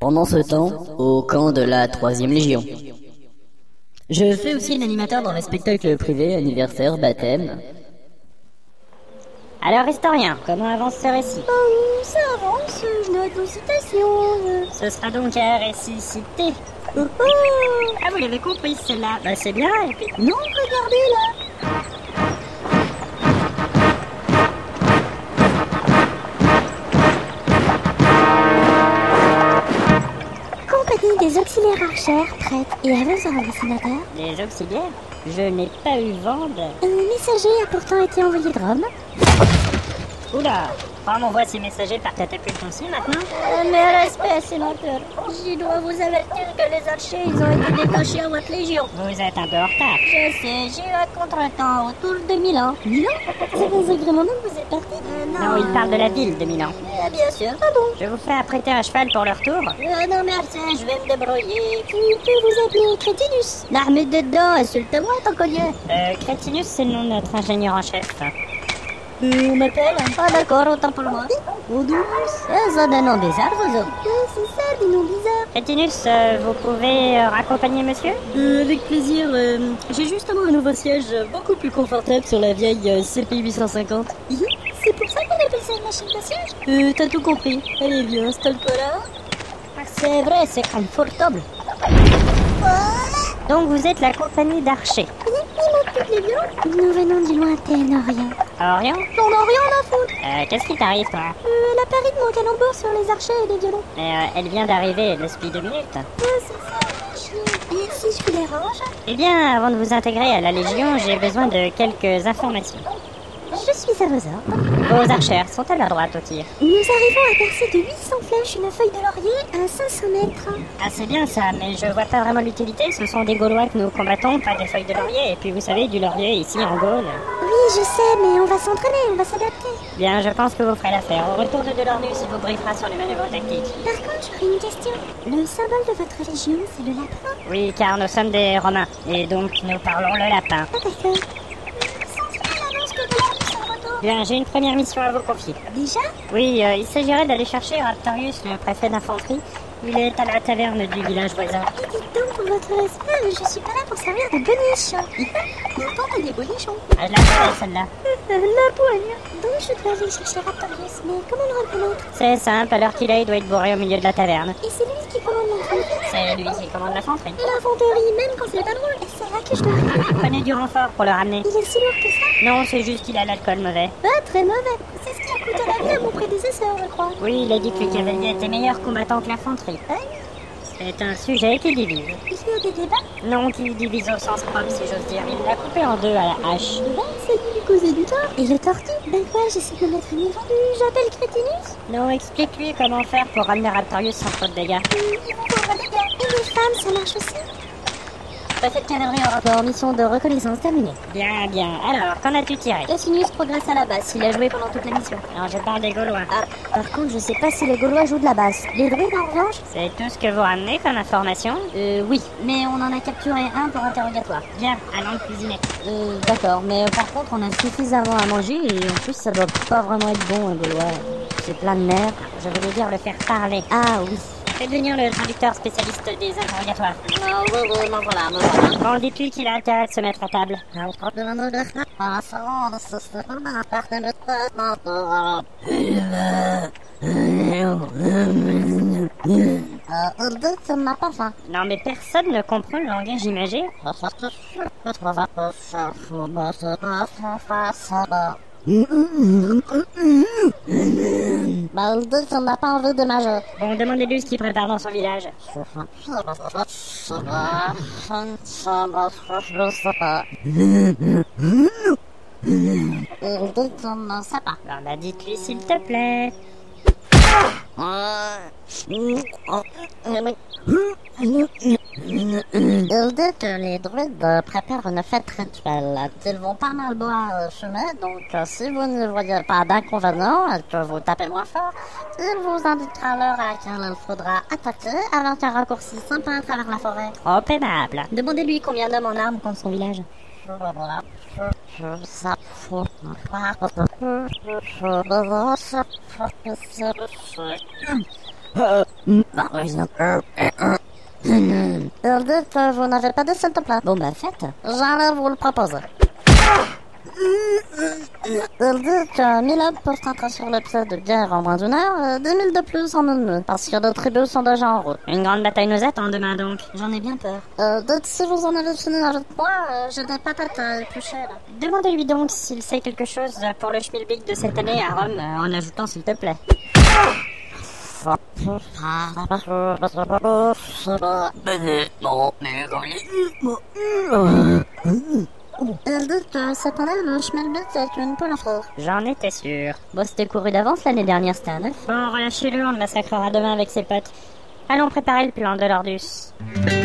Pendant ce temps, au camp de la 3e Légion. Je fais aussi l'animateur dans les spectacles privés, anniversaires, baptêmes. Alors, historien, comment avance ce récit? Ça avance, je note vos citations. Ce sera donc un récit cité. Ah, vous l'avez compris, celle-là. Bah, c'est bien, et puis... Non, regardez là. Compagnie des auxiliaires archères, prêtes et avançant au sénateur. Des auxiliaires? Je n'ai pas eu vent de... Un messager a pourtant été envoyé de Rome. Oula! Comment voit ces messagers par catapulte-ci maintenant? Mais respect, sénateur. Je dois vous avertir que les archers, ils ont été détachés à votre légion. Vous êtes un peu en retard. Je sais, j'ai eu un contretemps autour de Milan. Milan? Ça fait vraiment que vous êtes parti? Non, il parle de la ville de Milan. Bien sûr, pardon. Je vous fais apprêter un cheval pour le retour. Non merci, je vais me débrouiller. Tu peux vous appeler Crétinus. L'armée dedans, insulte-moi tant collier. Crétinus, c'est le nom de notre ingénieur en chef. On m'appelle? Ah d'accord, autant pour moi. Odus? Ça des noms bizarres, vos hommes. C'est ça, des noms bizarres. Crétinus, vous pouvez raccompagner monsieur? Avec plaisir. J'ai justement un nouveau siège beaucoup plus confortable sur la vieille CP 850. C'est pour ça qu'on appelle ça une machine de siège? T'as tout compris. Allez, viens, installe-toi là. C'est vrai, c'est confortable. Donc vous êtes la compagnie d'archers. Les violons? Nous venons du lointain Orient. Orient? On n'a rien à foutre. Qu'est-ce qui t'arrive, toi? Elle a pari de mon calembour sur les archers et les violons. Mais elle vient d'arriver depuis 2 minutes. C'est ça, et si je vous dérange? Eh bien, avant de vous intégrer à la Légion, j'ai besoin de quelques informations. Je suis à vos ordres. Vos archères sont à la droite au tir. Nous arrivons à percer de 800 flèches une feuille de laurier à 500 mètres. Ah, c'est bien ça, mais je vois pas vraiment l'utilité. Ce sont des Gaulois que nous combattons, pas des feuilles de laurier. Et puis vous savez, du laurier ici en Gaule. Oui, je sais, mais on va s'entraîner, on va s'adapter. Bien, je pense que vous ferez l'affaire. Au retour de Delornus, il vous briefera sur les manœuvres tactiques. Par contre, j'aurais une question. Le symbole de votre légion, c'est le lapin? Oui, car nous sommes des Romains. Et donc, nous parlons le lapin. Ah, d'accord. Bien, j'ai une première mission à vous confier. Déjà? Oui, il s'agirait d'aller chercher Raptorius, le préfet d'infanterie. Il est à la taverne du village voisin. Et dites donc, pour votre respect, je suis pas là pour servir de boniche. Pourtant, t'as des bonichons. Ah, je la connais, celle-là. La poigne. Donc, je dois aller chercher Raptorius, mais comment le reconnaître? C'est simple, à l'heure qu'il est, il doit être bourré au milieu de la taverne. Et c'est lui qui commande l'infanterie? C'est lui qui commande l'infanterie. L'infanterie, même quand c'est pas drôle. Et c'est là que je dois arriver. Prenez du renfort pour le ramener. Il est si lourd que ça? Non, c'est juste qu'il a l'alcool mauvais. Ah, très mauvais. C'est ce qui a coûté la vie à mon prédécesseur, je crois. Oui, il a dit que le cavalier était meilleur combattant que l'infanterie. C'est un sujet qui divise. Il y a des débats? Non, qui divise au sens propre, si j'ose dire. Il l'a coupé en 2 à la hache. Ça lui causait du tort. Et le tortue? Ben quoi, j'essaie de me mettre à niveau. J'appelle Crétinus? Non, explique-lui comment faire pour ramener Raptorius sans trop de dégâts. Il vous faudra des gars. Et les femmes, ça marche aussi? Préfet de cavalerie en rapport, mission de reconnaissance terminée. Bien, bien. Alors, qu'en as-tu tiré? Crétinus progresse à la basse. Il a joué pendant toute la mission. Alors, je parle des Gaulois. Ah, par contre, je sais pas si les Gaulois jouent de la basse. Les druides, en revanche? C'est tout ce que vous ramenez comme information? Oui, mais on en a capturé un pour interrogatoire. Bien, allons cuisiner. D'accord, mais par contre, on a suffisamment à manger et en plus, ça doit pas vraiment être bon, un Gaulois. C'est plein de nerfs. Je voulais dire le faire parler. Ah oui. Faites venir le traducteur spécialiste des interrogatoires. Voilà. Bon, dites-lui qu'il a intérêt de se mettre à table. Ça n'a pas faim. Non, mais personne ne comprend le langage imagé. Ça n'a pas envie de manger. Bon, demandez-lui ce qu'il prépare dans son village. Il dit qu'on n'en sait pas. Alors, bah, dites-lui s'il te plaît. Il dit que les druides préparent une fête rituelle. Ils vont pas mal boire fumer, donc si vous ne voyez pas d'inconvénient et que vous tapez moins fort, il vous indiquera l'heure à laquelle il faudra attaquer avec un raccourci sympa à travers la forêt. Trop aimable. Demandez-lui combien d'hommes en armes contre son village. Il dit que vous n'avez pas de s'il te plaît. Bon bah faites. J'allais vous le proposer. Il dit que 1000 hommes peuvent entrer sur le pied de guerre en moins d'une heure, 10 000 de plus en une nuit, parce que les tribus sont déjà en route. Une grande bataille nous attend demain donc. J'en ai bien peur. Dites si vous en avez fini avec moi, j'ai des patates à éplucher là. Demande-lui donc s'il sait quelque chose pour le schmilblick de cette année à Rome, en ajoutant s'il te plaît. Il dit que cette année, le schmilblick est une poule à frire. J'en étais sûr. Bon, c'était couru d'avance l'année dernière, c'était un œuf. Bon, relâchez-le, on le massacrera demain avec ses potes. Allons préparer le plan de l'Ordus.